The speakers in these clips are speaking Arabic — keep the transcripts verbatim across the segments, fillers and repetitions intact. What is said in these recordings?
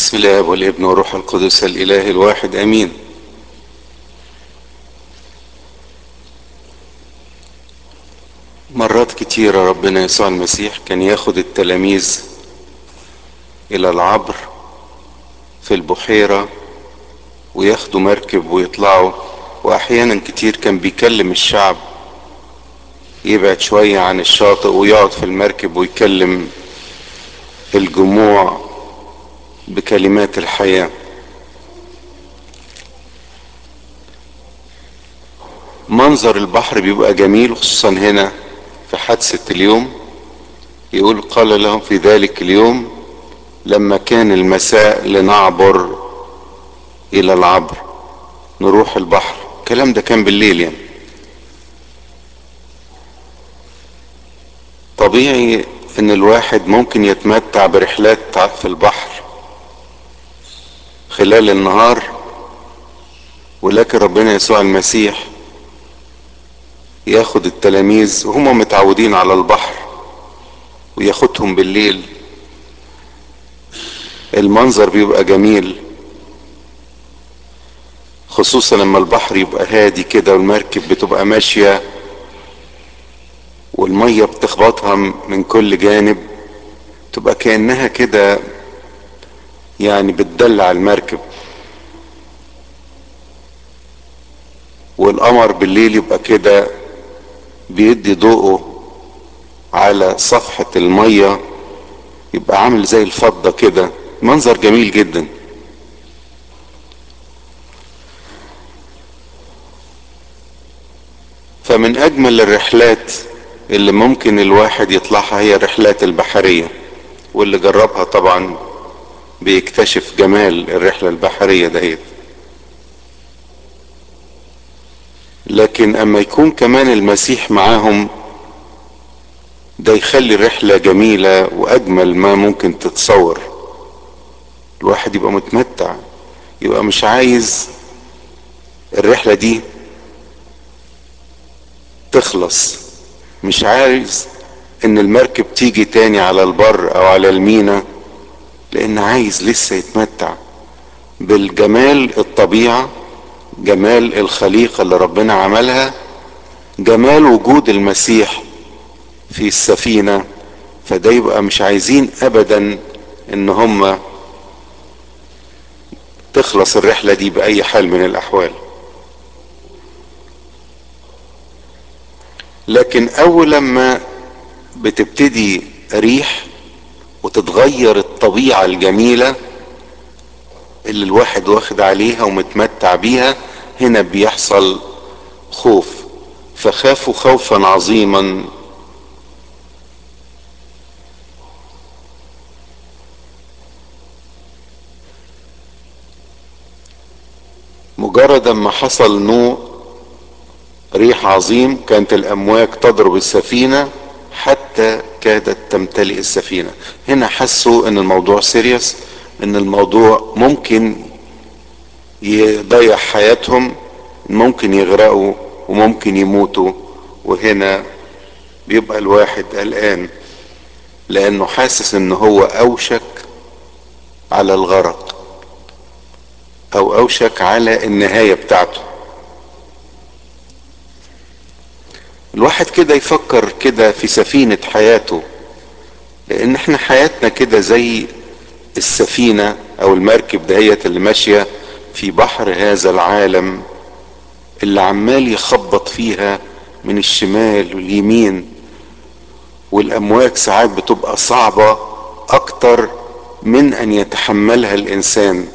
بسم الله والابن والروح القدس الاله الواحد امين. مرات كتيرة ربنا يسوع المسيح كان ياخد التلاميذ الى العبر في البحيرة وياخدوا مركب ويطلعوا، واحيانا كتير كان بيكلم الشعب يبعد شوية عن الشاطئ ويقعد في المركب ويكلم الجموع بكلمات الحياة. منظر البحر بيبقى جميل، خصوصا هنا في حادثة اليوم. يقول قال لهم في ذلك اليوم لما كان المساء لنعبر الى العبر، نروح البحر. الكلام ده كان بالليل يعني. طبيعي ان الواحد ممكن يتمتع برحلات في البحر خلال النهار، ولكن ربنا يسوع المسيح ياخد التلاميذ وهم متعودين على البحر وياخدهم بالليل. المنظر بيبقى جميل، خصوصا لما البحر يبقى هادي كده والمركب بتبقى ماشية والمية بتخبطها من كل جانب، تبقى كأنها كده يعني بتدلع المركب. والقمر بالليل يبقى كده بيدي ضوءه على صفحة المية، يبقى عامل زي الفضة كده، منظر جميل جدا. فمن اجمل الرحلات اللي ممكن الواحد يطلعها هي الرحلات البحرية، واللي جربها طبعا بيكتشف جمال الرحلة البحرية دهيت. لكن اما يكون كمان المسيح معاهم ده يخلي الرحلة جميلة واجمل ما ممكن تتصور. الواحد يبقى متمتع، يبقى مش عايز الرحلة دي تخلص، مش عايز ان المركب تيجي تاني على البر او على المينا، لان عايز لسه يتمتع بالجمال الطبيعة، جمال الخليقة اللي ربنا عملها، جمال وجود المسيح في السفينة. فده يبقى مش عايزين ابدا ان هم تخلص الرحلة دي بأي حال من الأحوال. لكن أول لما بتبتدي ريح وتتغير الطبيعة الجميلة اللي الواحد واخد عليها ومتمتع بيها، هنا بيحصل خوف. فخافوا خوفا عظيما. مجرد ما حصل نوع ريح عظيم كانت الامواج تضرب السفينة حتى كادت تمتلئ السفينة. هنا حسوا ان الموضوع سيريس، ان الموضوع ممكن يضيع حياتهم، ممكن يغرقوا وممكن يموتوا. وهنا بيبقى الواحد قلقان لانه حاسس ان هو اوشك على الغرق او اوشك على النهاية بتاعته. الواحد كده يفكر كده في سفينة حياته، لان احنا حياتنا كده زي السفينة او المركب دهيت اللي ماشية في بحر هذا العالم، اللي عمال يخبط فيها من الشمال واليمين، والامواج ساعات بتبقى صعبة اكتر من ان يتحملها الانسان.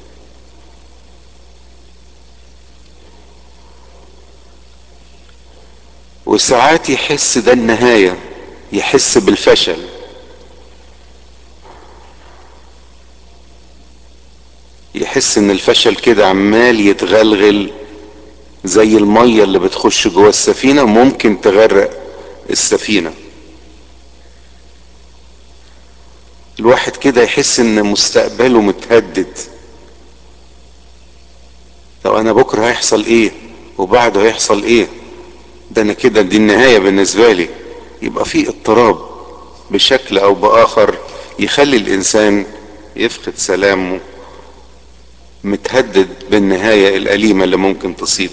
وساعات يحس ده النهاية، يحس بالفشل، يحس ان الفشل كده عمال يتغلغل زي المية اللي بتخش جوه السفينة ممكن تغرق السفينة. الواحد كده يحس ان مستقبله متهدد. لو انا بكرة هيحصل ايه وبعده هيحصل ايه، ده انا كده دي النهاية بالنسبة لي. يبقى في اضطراب بشكل او باخر يخلي الانسان يفقد سلامه، متهدد بالنهاية الأليمة اللي ممكن تصيبه.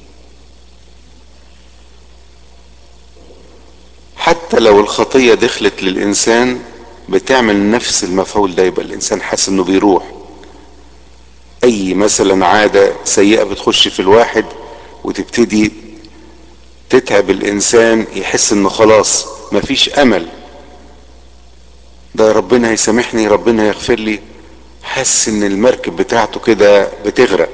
حتى لو الخطية دخلت للإنسان بتعمل نفس المفعول ده، يبقى الإنسان حاسس إنه بيروح. أي مثلا عادة سيئة بتخش في الواحد وتبتدي تتعب الإنسان، يحس إنه خلاص مفيش أمل، ده ربنا هيسامحني، ربنا هيغفر لي، حاسس إن المركب بتاعته كده بتغرق.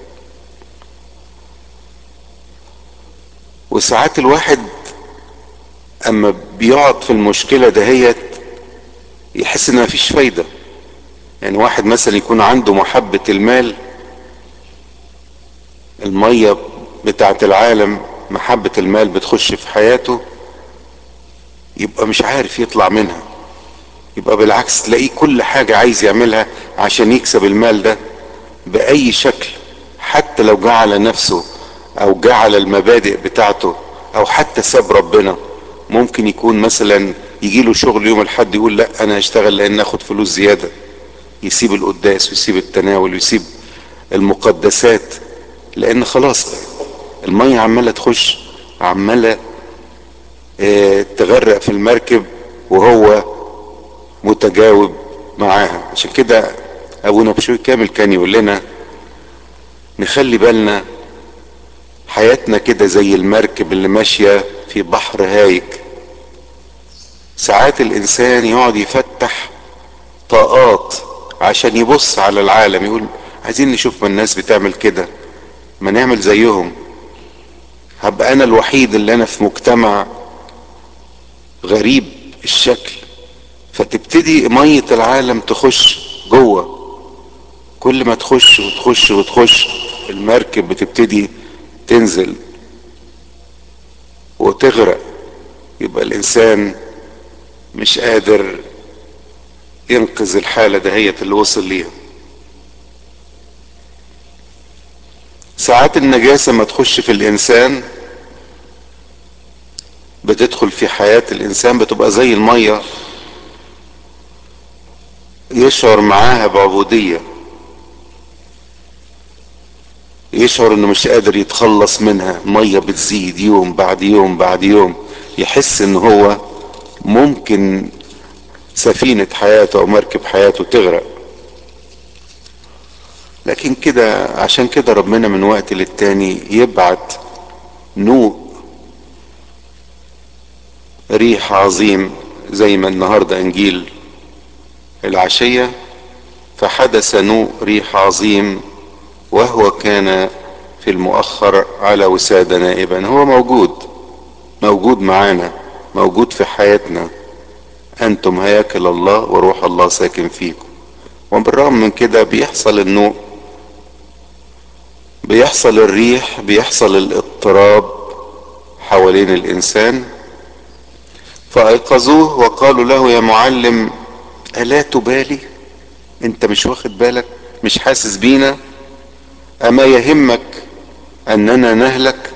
وساعات الواحد اما بيقعد في المشكلة دهيت يحس ان مفيش فايدة. يعني واحد مثلا يكون عنده محبة المال، المية بتاعت العالم، محبة المال بتخش في حياته، يبقى مش عارف يطلع منها. يبقى بالعكس تلاقيه كل حاجة عايز يعملها عشان يكسب المال ده بأي شكل، حتى لو جعل نفسه او جعل المبادئ بتاعته او حتى ساب ربنا. ممكن يكون مثلا يجيله شغل يوم الحد يقول لا انا هشتغل لان اخد فلوس زيادة، يسيب القداس ويسيب التناول ويسيب المقدسات، لان خلاص المية عمالة تخش، عمالة اه تغرق في المركب وهو متجاوب معاها. عشان كده ابونا بشوي كامل كان يقول لنا نخلي بالنا حياتنا كده زي المركب اللي ماشية في بحر هايج. ساعات الانسان يقعد يفتح طاقات عشان يبص على العالم، يقول عايزين نشوف ما الناس بتعمل كده، ما نعمل زيهم. هبقى انا الوحيد اللي انا في مجتمع غريب الشكل، فتبتدي مية العالم تخش جوه. كل ما تخش وتخش وتخش المركب بتبتدي تنزل وتغرق، يبقى الانسان مش قادر ينقذ الحالة دهيت اللي وصل ليها. ساعات النجاسة ما تخش في الانسان، بتدخل في حياة الانسان، بتبقى زي المية يشعر معاها بعبودية، يشعر انه مش قادر يتخلص منها، مية بتزيد يوم بعد يوم بعد يوم، يحس ان هو ممكن سفينة حياته او مركب حياته تغرق. لكن كده عشان كده ربنا من وقت للتاني يبعت نوء ريح عظيم، زي ما النهاردة انجيل العشية، فحدث نوء ريح عظيم وهو كان في المؤخر على وسادة نائبا. هو موجود، موجود معانا، موجود في حياتنا. انتم هياكل الله وروح الله ساكن فيكم. وبالرغم من كده بيحصل النوء، بيحصل الريح، بيحصل الاضطراب حوالين الانسان. فايقظوه وقالوا له يا معلم الا تبالي؟ انت مش واخد بالك؟ مش حاسس بينا؟ اما يهمك اننا نهلك؟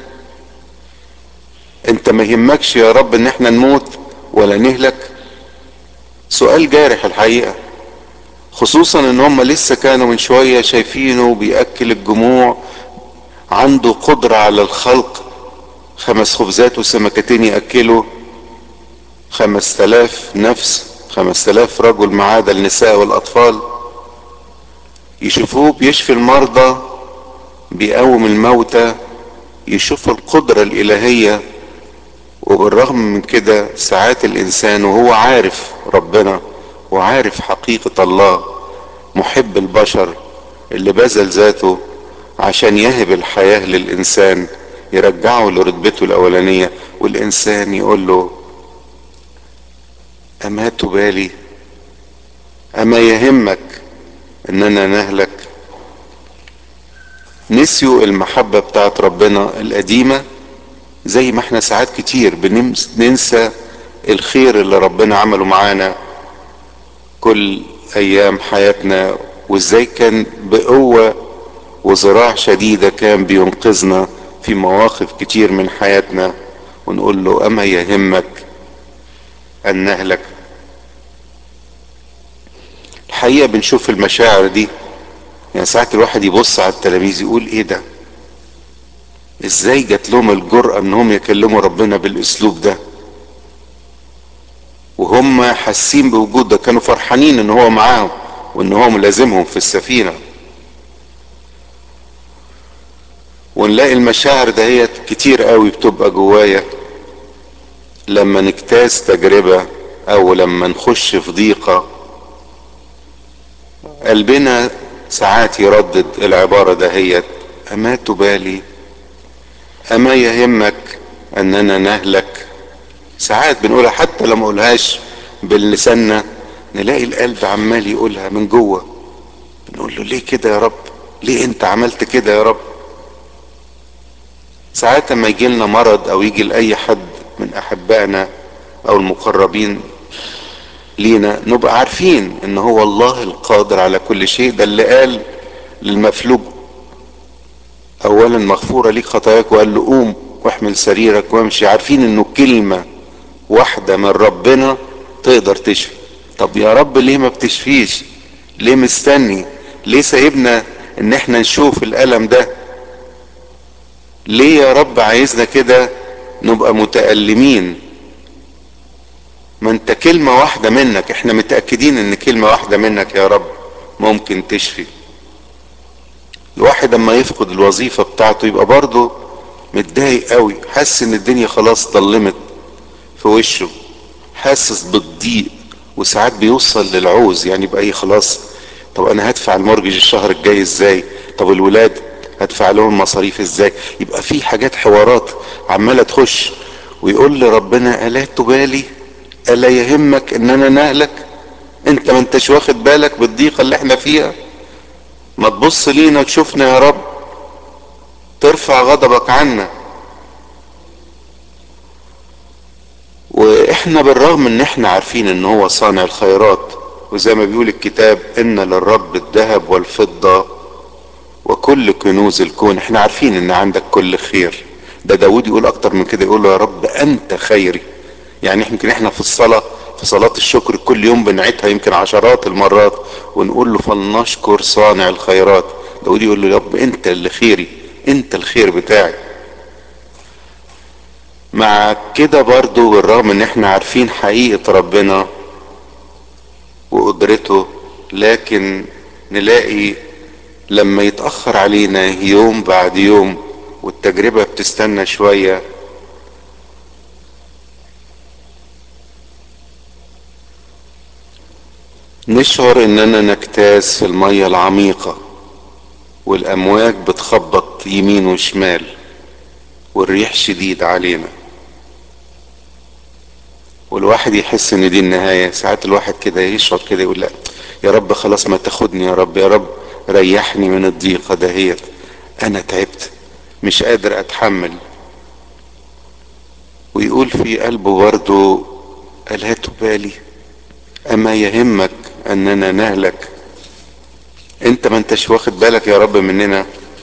انت ما يهمكش يا رب ان احنا نموت ولا نهلك؟ سؤال جارح الحقيقة، خصوصا ان هم لسه كانوا من شوية شايفينه بيأكل الجموع، عنده قدرة على الخلق، خمس خبزات وسمكتين يأكلوا خمس تلاف نفس، خمس تلاف رجل ما عدا النساء والأطفال. يشوفوه بيشفي المرضى، بيقوم الموتى، يشوف القدرة الإلهية. وبالرغم من كده ساعات الإنسان وهو عارف ربنا وعارف حقيقة الله، محب البشر اللي بذل ذاته عشان يهب الحياة للإنسان، يرجعه لرتبته الأولانية، والإنسان يقول له أما تبالي؟ أما يهمك أننا نهلك؟ نسيوا المحبة بتاعت ربنا القديمة، زي ما احنا ساعات كتير بننسى الخير اللي ربنا عمله معانا كل ايام حياتنا، وازاي كان بقوة وذراع شديدة كان بينقذنا في مواقف كتير من حياتنا. ونقول له اما يهمك ان نهلك؟ الحقيقة بنشوف المشاعر دي. يعني ساعات الواحد يبص على التلاميذ يقول ايه ده، ازاي جات لهم الجرأة انهم يكلموا ربنا بالاسلوب ده وهم حاسين بوجود ده، كانوا فرحانين ان هو معاهم وان هو ملازمهم في السفينة. ونلاقي المشاعر دهيت كتير قوي بتبقى جوايا لما نجتاز تجربة او لما نخش في ضيقة. قلبنا ساعات يردد العبارة دهيت: اما تبالي، اما يهمك اننا نهلك. ساعات بنقولها حتى لما نقولهاش بلساننا، نلاقي القلب عمال يقولها من جوه. بنقول له ليه كده يا رب، ليه انت عملت كده يا رب. ساعات لما يجي لنا مرض او يجي لاي حد من احبائنا او المقربين لينا، نبقى عارفين ان هو الله القادر على كل شيء. ده اللي قال للمفلوج اولا مغفورة ليك خطاياك، وقال له قوم واحمل سريرك وامشي. عارفين انه كلمة واحدة من ربنا تقدر تشفي. طب يا رب ليه ما بتشفيش؟ ليه مستني؟ ليه سايبنا ان احنا نشوف الالم ده؟ ليه يا رب عايزنا كده نبقى متألمين؟ ما انت كلمة واحدة منك، احنا متأكدين ان كلمة واحدة منك يا رب ممكن تشفي. الواحد اما يفقد الوظيفة بتاعته يبقى برضه متضايق قوي، حاسس ان الدنيا خلاص ضلمت في وشه، حاسس بالضيق، وساعات بيوصل للعوز. يعني يبقى ايه، خلاص طب انا هدفع المورجج الشهر الجاي ازاي؟ طب الولاد هدفع لهم مصاريف ازاي؟ يبقى في حاجات حوارات عمالة تخش. ويقول لربنا: الا تبالي، الا يهمك اننا نهلك؟ انت ما انتش واخد بالك بالضيقة اللي احنا فيها؟ ما تبص لينا وتشوفنا يا رب، ترفع غضبك عنا. واحنا بالرغم ان احنا عارفين ان هو صانع الخيرات، وزي ما بيقول الكتاب: ان للرب الذهب والفضة وكل كنوز الكون. احنا عارفين ان عندك كل خير. ده داود يقول اكتر من كده، يقول له: يا رب انت خيري. يعني يمكن احنا في الصلاة، في صلاة الشكر كل يوم بنعيدها يمكن عشرات المرات، ونقول له: فلنشكر صانع الخيرات. داود يقول له: يا رب انت اللي خيري، انت الخير بتاعي. مع كده برضو بالرغم ان احنا عارفين حقيقة ربنا وقدرته، لكن نلاقي لما يتأخر علينا يوم بعد يوم والتجربة بتستنى شوية، نشعر اننا نجتاز في المية العميقة والامواج بتخبط يمين وشمال والريح شديد علينا، والواحد يحس ان دي النهاية. ساعات الواحد كده يشعر كده يقول: لا يا رب خلاص ما تاخدني، يا رب يا رب ريحني من الضيقة دهيت، انا تعبت مش قادر اتحمل. ويقول في قلبه برضه: ألا تبالي، اما يهمك اننا نهلك؟ انت ما انتش واخد بالك يا رب مننا؟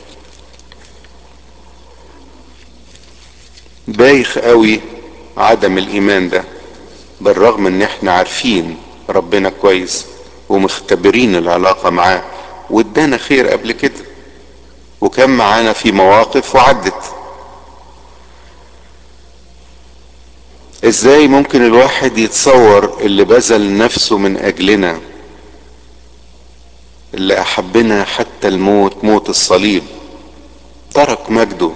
بايخ قوي عدم الايمان ده، بالرغم ان احنا عارفين ربنا كويس ومختبرين العلاقة معاه، وادانا خير قبل كده وكان معانا في مواقف وعدت. ازاي ممكن الواحد يتصور اللي بذل نفسه من اجلنا، اللي احبنا حتى الموت، موت الصليب، ترك مجده،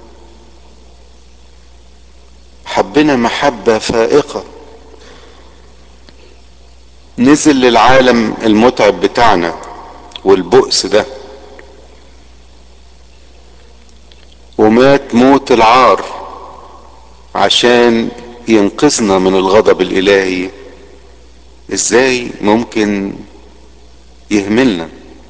حبنا محبة فائقة، نزل للعالم المتعب بتاعنا والبؤس ده، ومات موت العار عشان ينقذنا من الغضب الالهي. ازاي ممكن يهملنا؟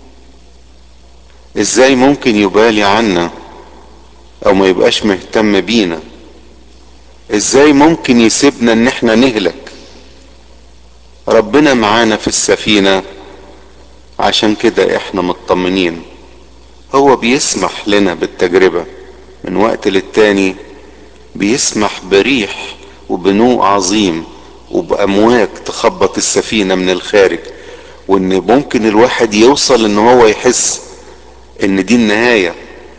ازاي ممكن يبالي عنا او ما يبقاش مهتم بينا؟ ازاي ممكن يسيبنا ان احنا نهلك؟ ربنا معانا في السفينة، عشان كده احنا مطمنين. هو بيسمح لنا بالتجربة من وقت للتاني، بيسمح بريح وبنوء عظيم وبأمواج تخبط السفينة من الخارج، وان ممكن الواحد يوصل ان هو يحس ان دي النهاية.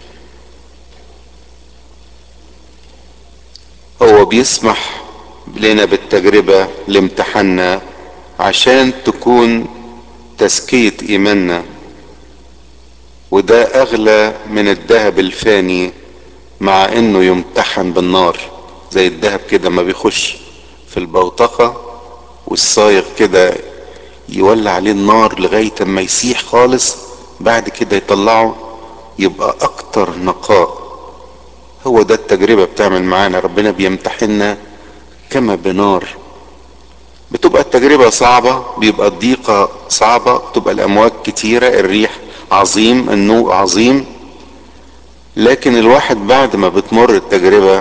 هو بيسمح لنا بالتجربة لامتحاننا عشان تكون تزكية ايماننا، وده اغلى من الذهب الفاني مع انه يمتحن بالنار. زي الذهب كده ما بيخش في البوتقة والصايغ كده يولع عليه النار لغاية ما يسيح خالص، بعد كده يطلعه يبقى اكتر نقاء. هو ده التجربة بتعمل معانا، ربنا بيمتحننا كما بنار. بتبقى التجربة صعبة، بيبقى الضيقة صعبة، بتبقى الامواج كتيرة، الريح عظيم، النوء عظيم، لكن الواحد بعد ما بتمر التجربة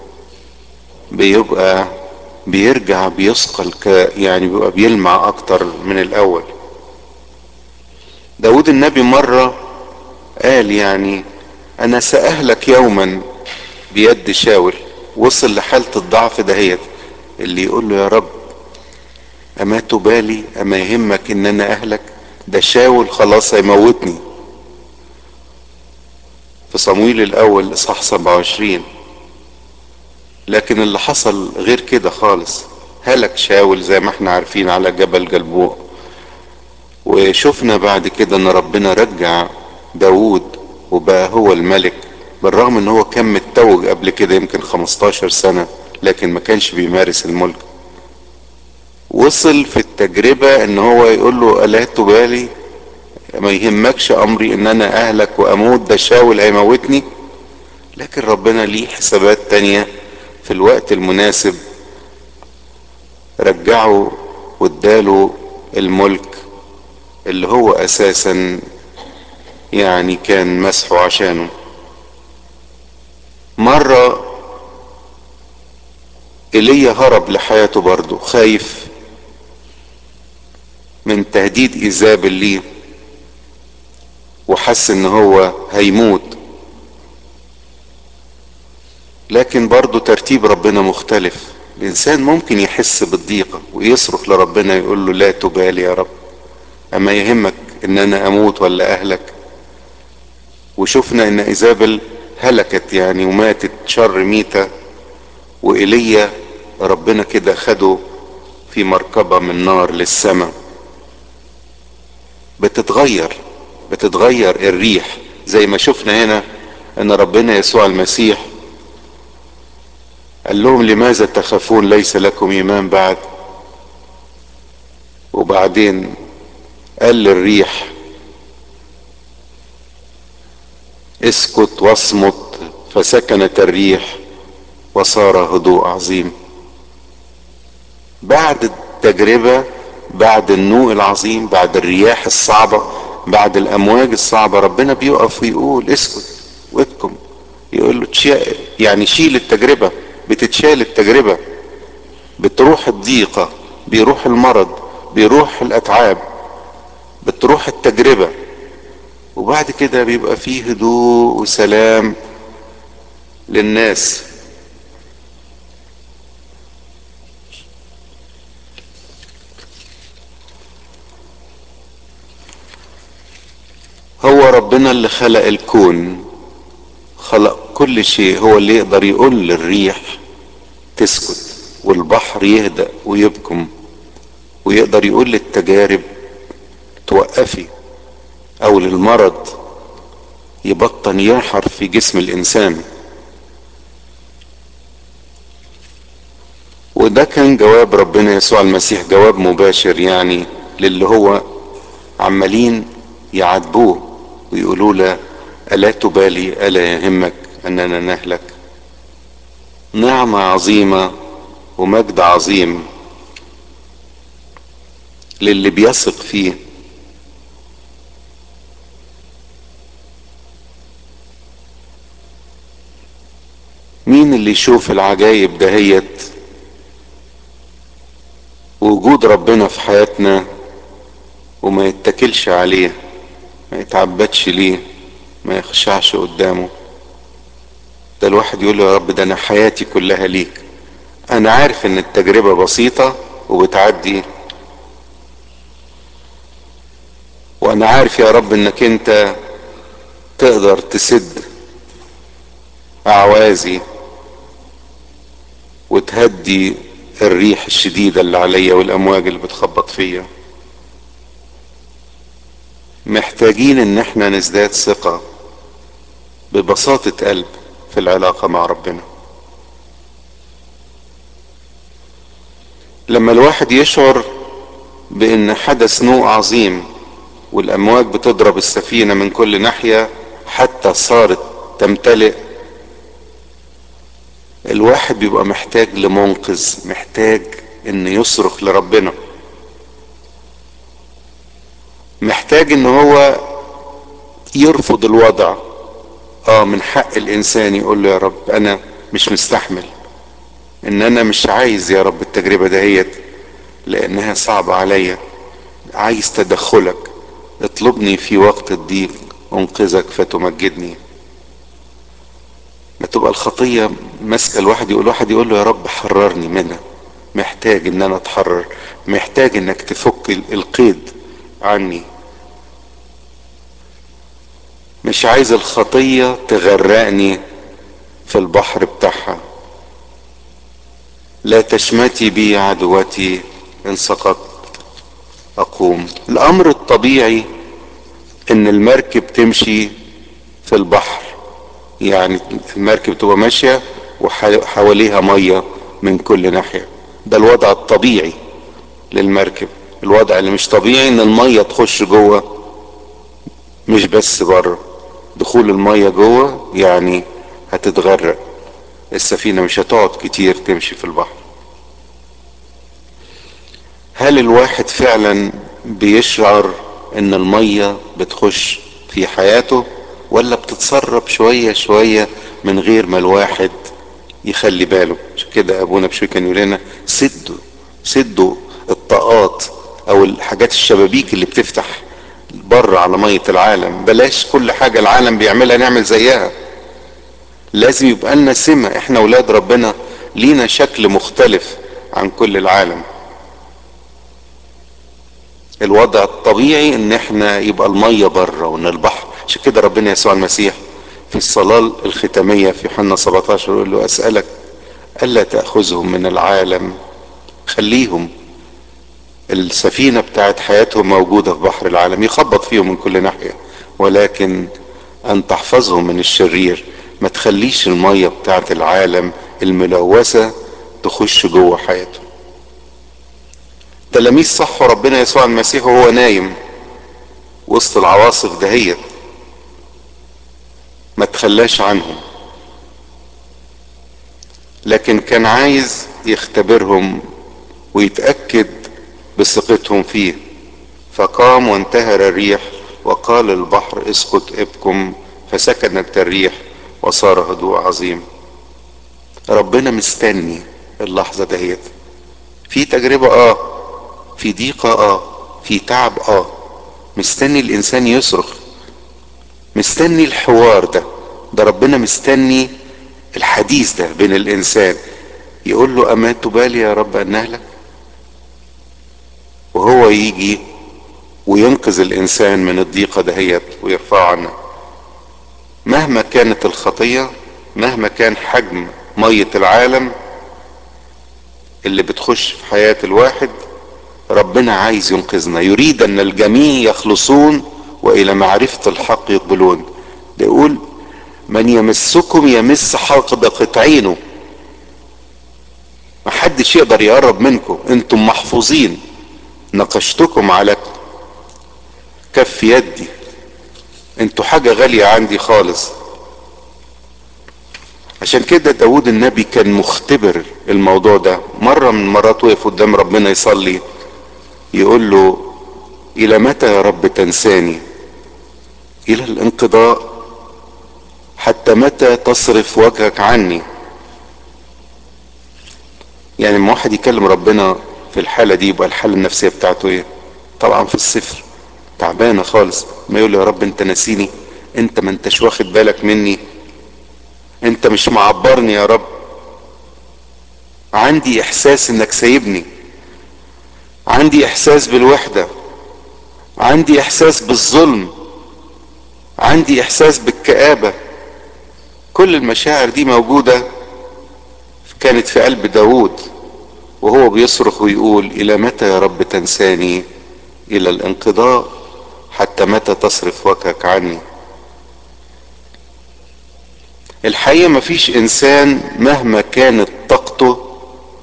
بيبقى بيرجع بيثقل، ك يعني بيبقى بيلمع اكتر من الاول. داود النبي مرة قال يعني انا سأهلك يوما بيد شاول. وصل لحالة الضعف دهيت، اللي يقول له يا رب اما تبالي، اما يهمك ان انا اهلك؟ ده شاول خلاص هيموتني. في صمويل الاول اصحاح سبعة وعشرين. لكن اللي حصل غير كده خالص، هلك شاول زي ما احنا عارفين على جبل جلبوع. وشفنا بعد كده ان ربنا رجع داود وبقى هو الملك، بالرغم ان هو كان متوج قبل كده يمكن خمستاشر سنة، لكن ما كانش بيمارس الملك. وصل في التجربة ان هو يقول له الا تبالي، ما يهمكش امري ان انا اهلك واموت؟ ده شاول هيموتني. لكن ربنا ليه حسابات تانية، في الوقت المناسب رجعه واداله الملك اللي هو اساسا يعني كان مسحه عشانه. مرة ايليا هرب لحياته برضه، خايف من تهديد ايزابل ليه، وحس ان هو هيموت. لكن برضه ترتيب ربنا مختلف. الانسان ممكن يحس بالضيقة ويصرخ لربنا يقول له لا تبالي يا رب، اما يهمك ان انا اموت ولا اهلك؟ وشفنا ان ايزابل هلكت يعني وماتت شر ميتة، وإيليا ربنا كده خده في مركبة من نار للسماء. بتتغير بتتغير الريح، زي ما شفنا هنا ان ربنا يسوع المسيح قال لهم لماذا تخافون ليس لكم ايمان بعد؟ وبعدين قال للريح اسكت واصمت، فسكنت الريح وصار هدوء عظيم. بعد التجربة، بعد النوء العظيم، بعد الرياح الصعبة، بعد الامواج الصعبة، ربنا بيقف ويقول اسكت وابكم. يقول له يعني شيل التجربة. بتتشال التجربة، بتروح الضيقة، بيروح المرض، بيروح الاتعاب، بتروح التجربة، وبعد كده بيبقى فيه هدوء وسلام للناس. هو ربنا اللي خلق الكون، خلق كل شيء. هو اللي يقدر يقول للريح تسكت والبحر يهدأ ويبكم، ويقدر يقول للتجارب توقفي، او للمرض يبطن ينحر في جسم الانسان. وده كان جواب ربنا يسوع المسيح، جواب مباشر يعني للي هو عمالين يعاتبوه ويقولوا له الا تبالي، الا يهمك اننا نهلك؟ نعمة عظيمة ومجد عظيم للي بيثق فيه. مين اللي يشوف العجائب دهيت، وجود ربنا في حياتنا، وما يتكلش عليه، ما يتعبدش ليه، ما يخشعش قدامه؟ ده الواحد يقول له يا رب ده انا حياتي كلها ليك. انا عارف ان التجربة بسيطة وبتعدي، وانا عارف يا رب انك انت تقدر تسد اعوازي وتهدي الريح الشديدة اللي عليا والامواج اللي بتخبط فيا. محتاجين ان احنا نزداد ثقة ببساطة قلب في العلاقة مع ربنا. لما الواحد يشعر بان حدث نوء عظيم والامواج بتضرب السفينة من كل ناحية حتى صارت تمتلئ، الواحد بيبقى محتاج لمنقذ، محتاج ان يصرخ لربنا، محتاج ان هو يرفض الوضع. اه من حق الانسان يقول له يا رب انا مش مستحمل، ان انا مش عايز يا رب التجربة دهيت لانها صعبة عليا، عايز تدخلك، اطلبني في وقت الضيق انقذك فتمجدني. ما تبقى الخطية ماسكة الواحد، يقول واحد يقول له يا رب حررني منها، محتاج ان انا اتحرر، محتاج انك تفك القيد عني، مش عايز الخطية تغرقني في البحر بتاعها. لا تشمتي بي عدوتي ان سقطت اقوم. الامر الطبيعي ان المركب تمشي في البحر، يعني المركب تبقى ماشية وحواليها مية من كل ناحية، ده الوضع الطبيعي للمركب. الوضع اللي مش طبيعي ان المية تخش جوه، مش بس بره، دخول المية جوه يعني هتتغرق السفينة، مش هتقعد كتير تمشي في البحر. هل الواحد فعلا بيشعر ان المية بتخش في حياته، ولا بتتسرب شوية شوية من غير ما الواحد يخلي باله؟ عشان كده ابونا بشوي كان يقول لنا سدوا سدوا الطاقات او الحاجات الشبابيك اللي بتفتح بره على مية العالم، بلاش كل حاجة العالم بيعملها نعمل زيها. لازم يبقى لنا سمة، احنا ولاد ربنا لينا شكل مختلف عن كل العالم. الوضع الطبيعي ان احنا يبقى المية بره وان البحر. عشان كده ربنا يسوع المسيح في الصلاة الختامية في يوحنا سبعتاشر يقول له اسألك الا تأخذهم من العالم، خليهم السفينة بتاعت حياتهم موجودة في بحر العالم يخبط فيهم من كل ناحية، ولكن ان تحفظهم من الشرير، ما تخليش المية بتاعت العالم الملوثة تخش جوه حياته. تلاميذ صحوا ربنا يسوع المسيح وهو نايم وسط العواصف دهيت، ما تخلاش عنهم، لكن كان عايز يختبرهم ويتأكد بثقتهم فيه، فقام وانتهر الريح وقال للبحر اسكت ابكم، فسكنت الريح وصار هدوء عظيم. ربنا مستني اللحظة دهيت، في تجربة اه، في ضيقة اه، في تعب اه، مستني الانسان يصرخ، مستني الحوار ده. ده ربنا مستني الحديث ده بين الانسان، يقول له اما تبالي يا رب ان اهلك، وهو يجي وينقذ الانسان من الضيقة دهيت ويرفعه عنه. مهما كانت الخطية، مهما كان حجم مية العالم اللي بتخش في حياة الواحد، ربنا عايز ينقذنا، يريد ان الجميع يخلصون والى معرفة الحق يقبلون. بيقول من يمسكم يمس حلق قطعينه، محدش يقدر يقرب منكم، انتم محفوظين، نقشتكم على كف يدي، انتوا حاجة غالية عندي خالص. عشان كده داود النبي كان مختبر الموضوع ده. مرة من المرات وقف قدام ربنا يصلي يقول له الى متى يا رب تنساني؟ الى الانقضاء؟ حتى متى تصرف وجهك عني؟ يعني لما واحد يكلم ربنا في الحالة دي يبقى الحالة النفسية بتاعته ايه؟ طبعا في الصفر، تعبانة خالص. ما يقول له يا رب انت ناسيني؟ انت ما انتش واخد بالك مني؟ انت مش معبرني يا رب؟ عندي احساس انك سايبني، عندي احساس بالوحدة، عندي احساس بالظلم، عندي احساس بالكآبة. كل المشاعر دي موجودة كانت في قلب داود وهو بيصرخ ويقول: الى متى يا رب تنساني؟ الى الانقضاء حتى متى تصرف وجهك عني؟ الحقيقة مفيش انسان مهما كانت طاقته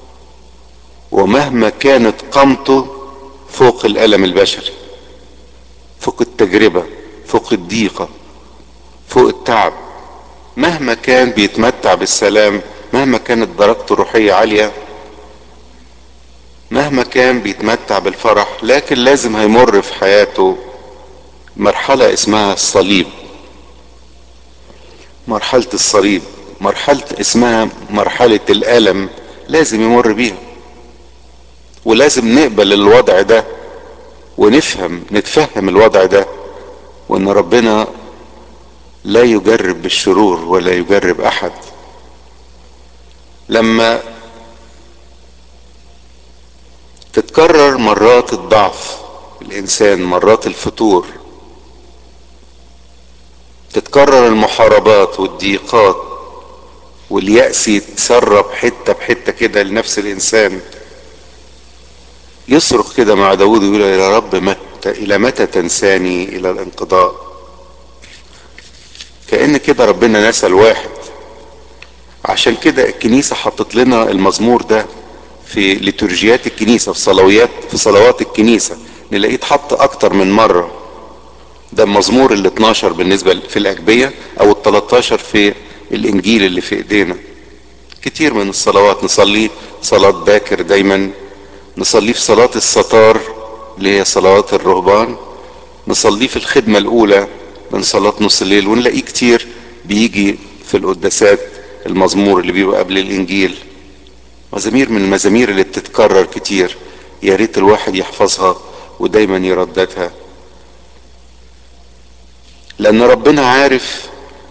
ومهما كانت قامته فوق الألم البشري، فوق التجربة، فوق الضيقة، فوق التعب. مهما كان بيتمتع بالسلام، مهما كانت درجته الروحية عالية، مهما كان بيتمتع بالفرح، لكن لازم هيمر في حياته مرحلة اسمها الصليب. مرحلة الصليب، مرحلة اسمها مرحلة الألم، لازم يمر بيها. ولازم نقبل الوضع ده ونفهم نتفهم الوضع ده، وان ربنا لا يجرب بالشرور ولا يجرب احد. لما تتكرر مرات الضعف الانسان، مرات الفتور، تتكرر المحاربات والضيقات واليأس يتسرب حتة بحتة كده لنفس الانسان، يصرخ كده مع داود ويقول: يا رب متى الى متى تنساني؟ الى الانقضاء. كأن كده ربنا نسى الواحد. عشان كده الكنيسة حطت لنا المزمور ده في ليتورجيات الكنيسة، في صلوات في صلوات الكنيسة نلاقيه اتحط اكتر من مرة. ده المزمور ال اتناشر بالنسبة في الأجبية، او ال تلتاشر في الانجيل اللي في ايدينا. كتير من الصلوات نصليه صلاة باكر دايما، نصليه في صلاة الستار اللي هي صلوات الرهبان، نصليه في الخدمة الاولى من صلاة نص الليل، ونلاقيه كتير بيجي في القداسات المزمور اللي بيبقى قبل الانجيل. مزامير من المزامير اللي بتتكرر كتير، يا ريت الواحد يحفظها ودايما يرددها، لان ربنا عارف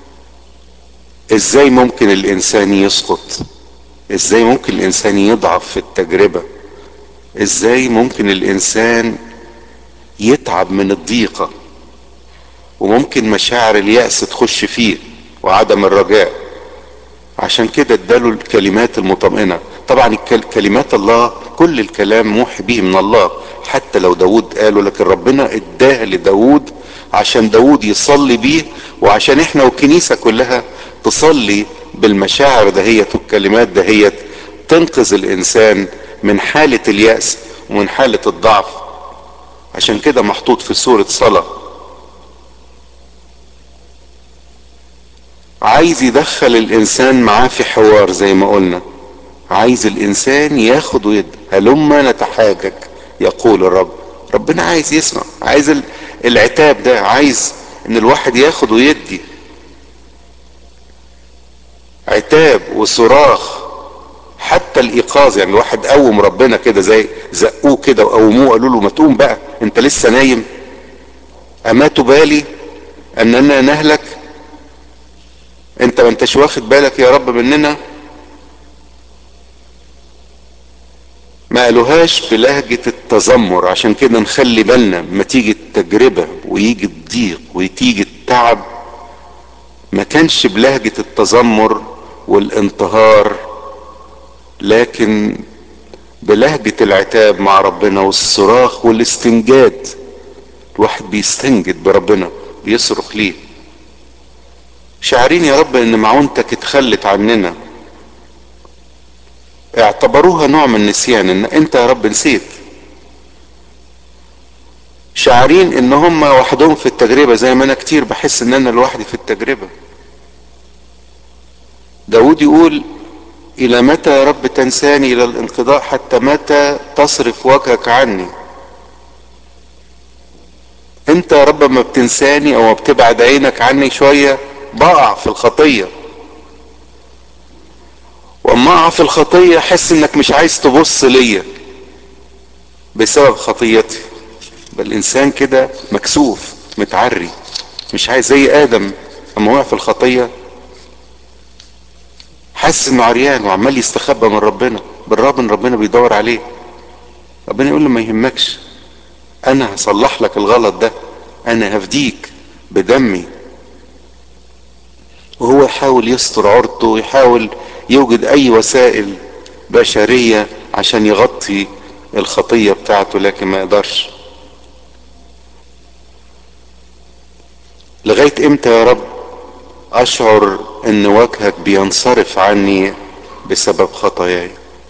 ازاي ممكن الانسان يسقط، ازاي ممكن الانسان يضعف في التجربة، ازاي ممكن الانسان يتعب من الضيقة، وممكن مشاعر اليأس تخش فيه وعدم الرجاء. عشان كده اداله الكلمات المطمئنة. طبعا كلمات الله كل الكلام موحي به من الله، حتى لو داود قاله، لكن ربنا اداها لداود عشان داود يصلي بيه، وعشان احنا والكنيسة كلها تصلي بالمشاعر دهيت والكلمات دهيت، تنقذ الانسان من حالة اليأس ومن حالة الضعف. عشان كده محطوط في سورة صلاة. عايز يدخل الانسان معاه في حوار زي ما قلنا، عايز الانسان ياخد ويد. هلما نتحاجج يقول الرب. ربنا عايز يسمع، عايز العتاب ده، عايز ان الواحد ياخد ويدي، عتاب وصراخ. حتى الايقاظ، يعني الواحد قوم ربنا كده، زي زقوه كده وقوموه قالوا له: ما تقوم بقى، انت لسه نايم؟ اما تبالي اننا نهلك؟ انت ما انتش واخد بالك يا رب مننا؟ ما قالوهاش بلهجة التذمر. عشان كده نخلي بالنا ما تيجي التجربة ويجي الضيق وتيجي التعب، ما كانش بلهجة التذمر والانتهار، لكن بلهجة العتاب مع ربنا والصراخ والاستنجاد. الواحد بيستنجد بربنا، بيصرخ ليه، شاعرين يا رب ان معونتك اتخلت عننا. اعتبروها نوع من النسيان، ان انت يا رب نسيت. شاعرين ان هم وحدهم في التجربة، زي ما انا كتير بحس ان انا لوحدي في التجربة. داود يقول: الى متى يا رب تنساني؟ الى الانقضاء حتى متى تصرف وجهك عني؟ انت يا رب ما بتنساني او ما بتبعد عينك عني شوية، بقع في الخطية، واما اقع في الخطية احس انك مش عايز تبص ليا بسبب خطيتي. بل الانسان كده مكسوف متعري، مش عايز زي ادم اما وقع في الخطية، حاسس انه عريان وعمال يستخبى من ربنا، بالرغم ان ربنا بيدور عليه. ربنا يقول له: ما يهمكش، انا هصلح لك الغلط ده، انا هفديك بدمي. وهو يحاول يستر عورته ويحاول يوجد اي وسائل بشرية عشان يغطي الخطية بتاعته، لكن ما يقدرش. لغاية امتى يا رب اشعر ان وجهك بينصرف عني بسبب خطاياي؟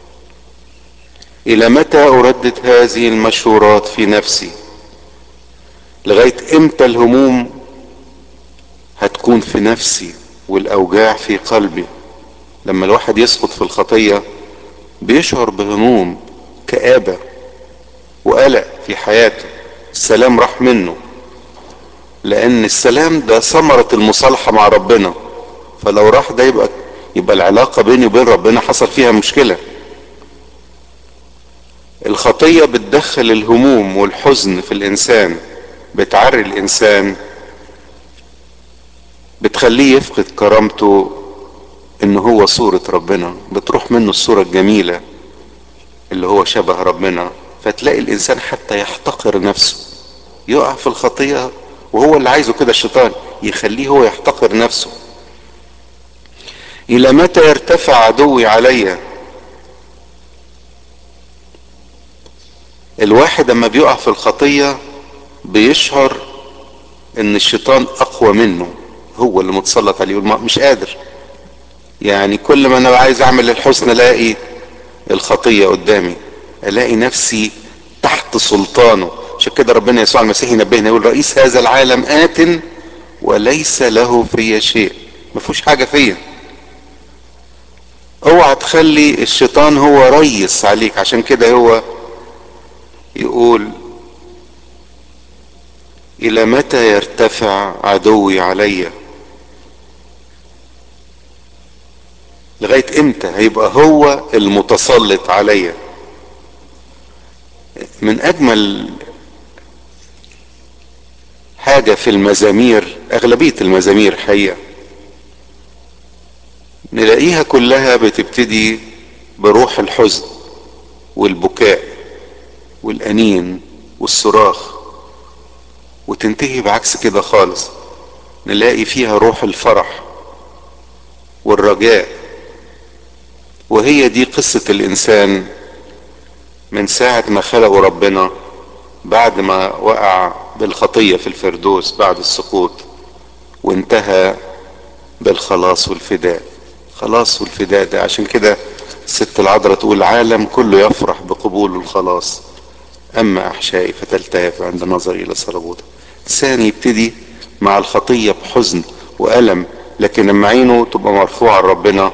الى متى اردد هذه المشورات في نفسي؟ لغاية امتى الهموم هتكون في نفسي والاوجاع في قلبي؟ لما الواحد يسقط في الخطية بيشعر بهموم، كآبة وقلق في حياته. السلام راح منه، لان السلام ده ثمرة المصالحة مع ربنا. فلو راح ده يبقى يبقى العلاقة بيني وبين ربنا حصل فيها مشكلة. الخطية بتدخل الهموم والحزن في الانسان، بتعري الانسان، بتخليه يفقد كرامته ان هو صورة ربنا، بتروح منه الصورة الجميلة اللي هو شبه ربنا. فتلاقي الانسان حتى يحتقر نفسه، يقع في الخطية وهو اللي عايزه كده الشيطان يخليه هو يحتقر نفسه. الى متى يرتفع عدوي عليا؟ الواحد لما بيقع في الخطية بيشعر ان الشيطان اقوى منه، هو اللي متسلط عليه، يقول مش قادر. يعني كل ما انا عايز اعمل الحسن الاقي الخطية قدامي، الاقي نفسي تحت سلطانه. عشان كده ربنا يسوع المسيح ينبهنا يقول رئيس هذا العالم آت وليس له في شيء، ما فيهوش حاجة فيا. اوعى تخلي الشيطان هو ريس عليك. عشان كده هو يقول الى متى يرتفع عدوي علي؟ لغاية امتى هيبقى هو المتسلط عليا؟ من اجمل حاجة في المزامير، اغلبية المزامير حقيقة نلاقيها كلها بتبتدي بروح الحزن والبكاء والانين والصراخ، وتنتهي بعكس كده خالص، نلاقي فيها روح الفرح والرجاء. وهي دي قصة الانسان من ساعة ما خلقه ربنا، بعد ما وقع بالخطية في الفردوس بعد السقوط، وانتهى بالخلاص والفداء. خلاص والفداء ده عشان كده الست العذراء تقول العالم كله يفرح بقبول الخلاص، اما احشائي فتلتهب عند نظري الى سربوطة. الانسان يبتدي مع الخطية بحزن وألم، لكن لما عينه تبقى مرفوعة لربنا.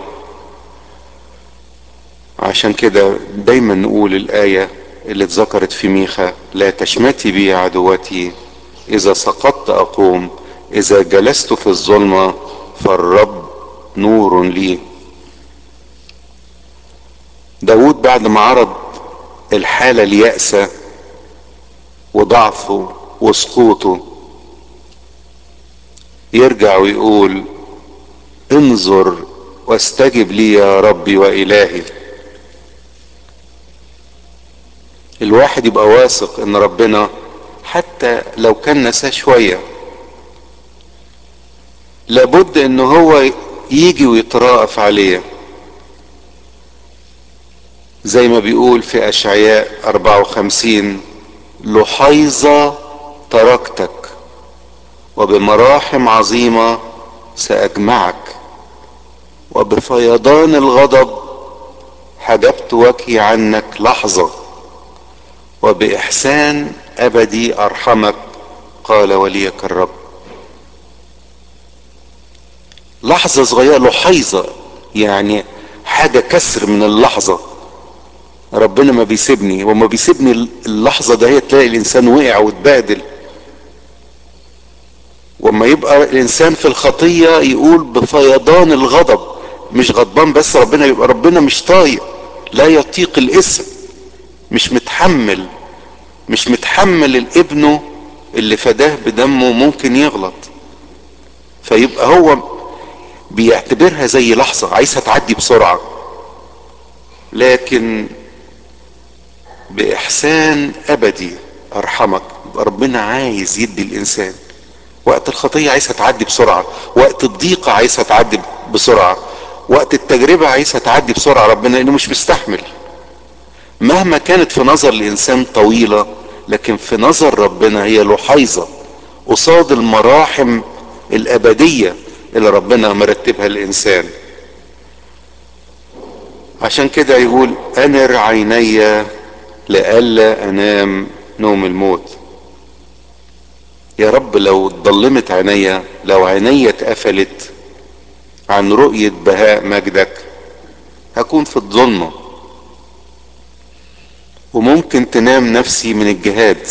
عشان كده دايما نقول الآية اللي اتذكرت في ميخا: لا تشمتي بي عدوتي، إذا سقطت أقوم، إذا جلست في الظلمة فالرب نور لي. داود بعد ما عرض الحالة اليأسة وضعفه وسقوطه يرجع ويقول انظر واستجب لي يا ربي وإلهي. الواحد يبقى واثق ان ربنا حتى لو كان نساه شوية لابد ان هو يجي ويتراءف عليه، زي ما بيقول في اشعياء اربعة وخمسين: لحيظة تركتك وبمراحم عظيمة سأجمعك، وبفيضان الغضب حجبت وجهي عنك لحظة، وبإحسان أبدي أرحمك، قال وليك الرب. لحظة صغيرة، لحيظة يعني حاجة كسر من اللحظة. ربنا ما بيسيبني، وما بيسيبني اللحظة ده هي تلاقي الإنسان وقع واتبهدل. وما يبقى الإنسان في الخطية يقول بفيضان الغضب، مش غضبان بس، ربنا يبقى ربنا مش طايق، لا يطيق الاسم، مش متحمل مش متحمل الابنه اللي فداه بدمه ممكن يغلط. فيبقى هو بيعتبرها زي لحظة عايزها تعدي بسرعة، لكن بإحسان أبدي ارحمك. يبقى ربنا عايز يدي الانسان. وقت الخطية عايزها تعدي بسرعة، وقت الضيقة عايزها تعدي بسرعة، وقت التجربة عايزها تعدي بسرعة، ربنا لانه مش مستحمل. مهما كانت في نظر الانسان طويلة، لكن في نظر ربنا هي لحيظة قصاد المراحم الابدية اللي ربنا مرتبها للانسان. عشان كده يقول انر عيني لئلا انام نوم الموت. يا رب لو اتضلمت عينيا، لو عينيا اتقفلت عن رؤية بهاء مجدك، هكون في الظلمة، وممكن تنام نفسي من الجهاد،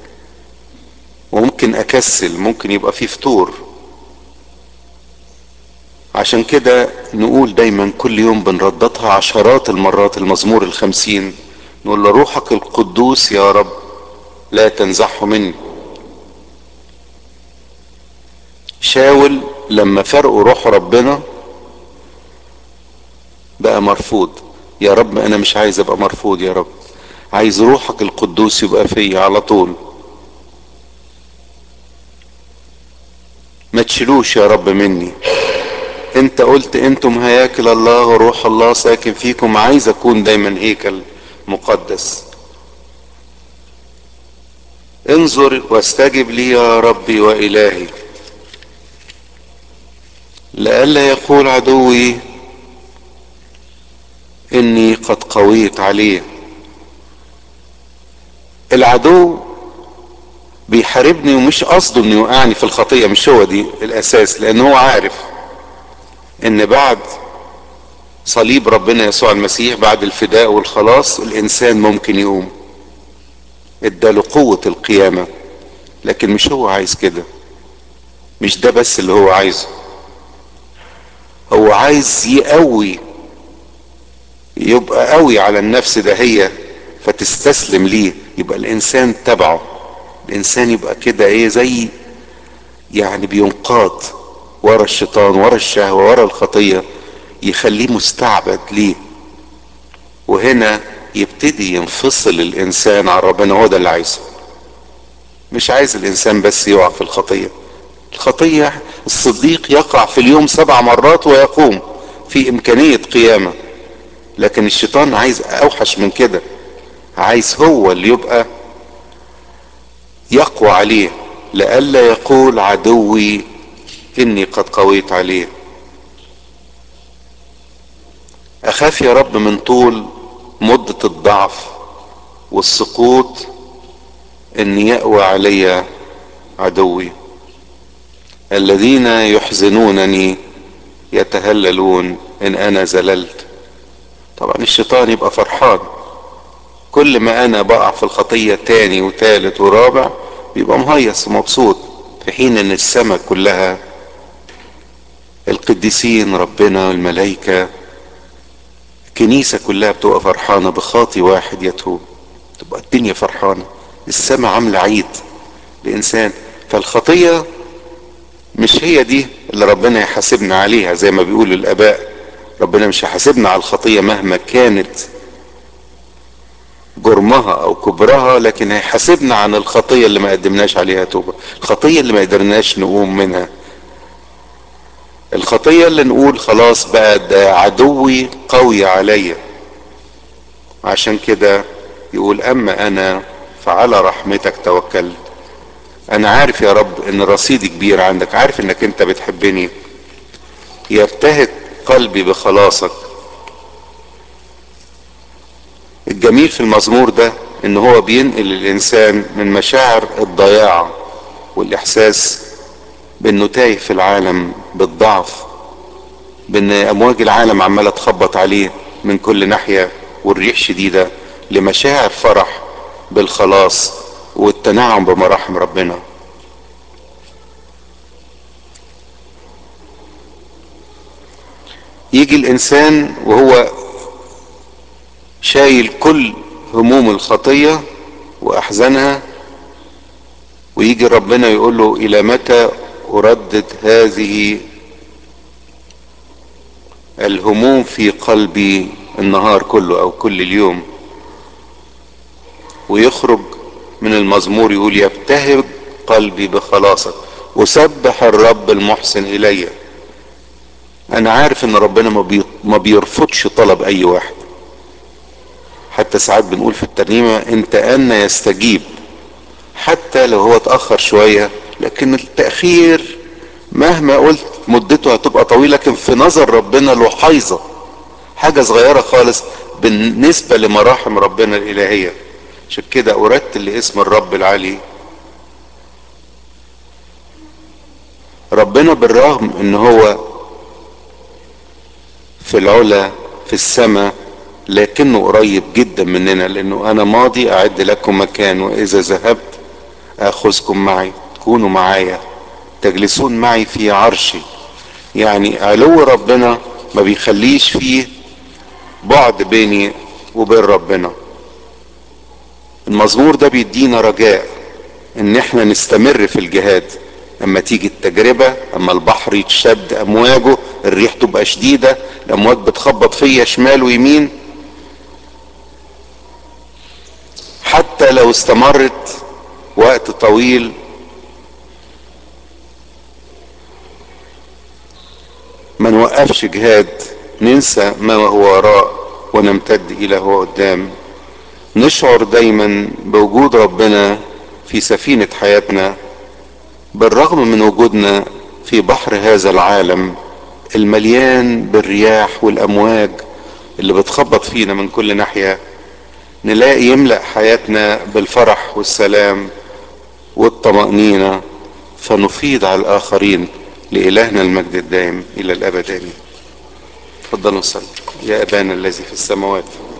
وممكن اكسل، ممكن يبقى في فتور. عشان كده نقول دايما كل يوم بنرددها عشرات المرات المزمور الخمسين، نقول لروحك القدوس يا رب لا تنزعه مني. شاول لما فرقوا روح ربنا بقى مرفوض. يا رب انا مش عايز ابقى مرفوض، يا رب عايز روحك القدوس يبقى فيا على طول. ما تشيلوش يا رب مني. انت قلت انتم هياكل الله وروح الله ساكن فيكم. عايز اكون دايما هيكل مقدس. انظر واستجب لي يا ربي والهي، لئلا يقول عدوي اني قد قويت عليه. العدو بيحاربني ومش قصده انه يوقعني في الخطية، مش هو دي الاساس، لان هو عارف ان بعد صليب ربنا يسوع المسيح، بعد الفداء والخلاص، الانسان ممكن يقوم. اداله قوة القيامة، لكن مش هو عايز كده. مش ده بس اللي هو عايزه، هو عايز يقوي، يبقى قوي على النفس ده هي فتستسلم ليه، يبقى الانسان تبعه. الانسان يبقى كده ايه، زي يعني بينقاد ورا الشيطان، ورا الشهوة، ورا الخطية، يخليه مستعبد ليه. وهنا يبتدي ينفصل الانسان عن ربنا. هو ده اللي عايزه. مش عايز الانسان بس يقع في الخطية. الخطية الصديق يقع في اليوم سبع مرات ويقوم، في امكانية قيامة. لكن الشيطان عايز اوحش من كده، عايز هو اللي يبقى يقوى عليه، لئلا يقول عدوي اني قد قويت عليه. اخاف يا رب من طول مدة الضعف والسقوط ان يقوى علي عدوي. الذين يحزنونني يتهللون ان انا زللت. طبعا الشيطان يبقى فرحان كل ما انا بقع في الخطية تاني وتالت ورابع، بيبقى مهيص ومبسوط، في حين ان السماء كلها، القديسين ربنا والملائكة، الكنيسة كلها بتبقى فرحانة بخاطي واحد يتوب. تبقى الدنيا فرحانة، السماء عاملة عيد لإنسان. فالخطية مش هي دي اللي ربنا يحاسبنا عليها زي ما بيقول الآباء. ربنا مش هيحاسبنا على الخطية مهما كانت جرمها أو كبرها، لكن هيحاسبنا عن الخطية اللي ما قدمناش عليها توبة، الخطية اللي ما قدرناش نقوم منها، الخطية اللي نقول خلاص بقى ده عدوي قوي عليا. عشان كده يقول اما انا فعلى رحمتك توكلت. انا عارف يا رب ان رصيدي كبير عندك، عارف انك انت بتحبني. يرتهج قلبي بخلاصك. الجميل في المزمور ده ان هو بينقل الانسان من مشاعر الضياع والاحساس بانه تايه في العالم، بالضعف، بان امواج العالم عمالة تخبط عليه من كل ناحية والريح شديدة، لمشاعر فرح بالخلاص والتنعم بمراحم ربنا. يجي الانسان وهو شايل كل هموم الخطية واحزانها، ويجي ربنا يقول له الى متى اردد هذه الهموم في قلبي النهار كله او كل اليوم. ويخرج من المزمور يقول يبتهج قلبي بخلاصك، أسبح الرب المحسن إلي. أنا عارف إن ربنا ما بي- ما بيرفضش طلب أي واحد. حتى ساعات بنقول في الترنيمة انت أن يستجيب، حتى لو هو اتأخر شوية، لكن التأخير مهما قلت مدته هتبقى طويلة، لكن في نظر ربنا لحيظة، حاجة صغيرة خالص بالنسبة لمراحم ربنا الإلهية. عشان كده أرتل لاسم الرب العلي. ربنا بالرغم ان هو في العلا في السماء، لكنه قريب جدا مننا، لانه انا ماضي اعد لكم مكان، واذا ذهبت اخذكم معي، تكونوا معايا، تجلسون معي في عرشي. يعني علو ربنا ما بيخليش فيه بعد بيني وبين ربنا. المزمور ده بيدينا رجاء ان احنا نستمر في الجهاد. اما تيجي التجربة، اما البحر يتشد امواجه، الريح تبقى شديدة، الامواج بتخبط فيا شمال ويمين، حتى لو استمرت وقت طويل ما نوقفش جهاد، ننسى ما هو وراء ونمتد الى هو قدام. نشعر دايما بوجود ربنا في سفينة حياتنا، بالرغم من وجودنا في بحر هذا العالم المليان بالرياح والامواج اللي بتخبط فينا من كل ناحية. نلاقي يملأ حياتنا بالفرح والسلام والطمأنينة، فنفيض على الآخرين. لإلهنا المجد الدائم إلى الأبد آمين. تفضلوا نصلي. يا أبانا الذي في السماوات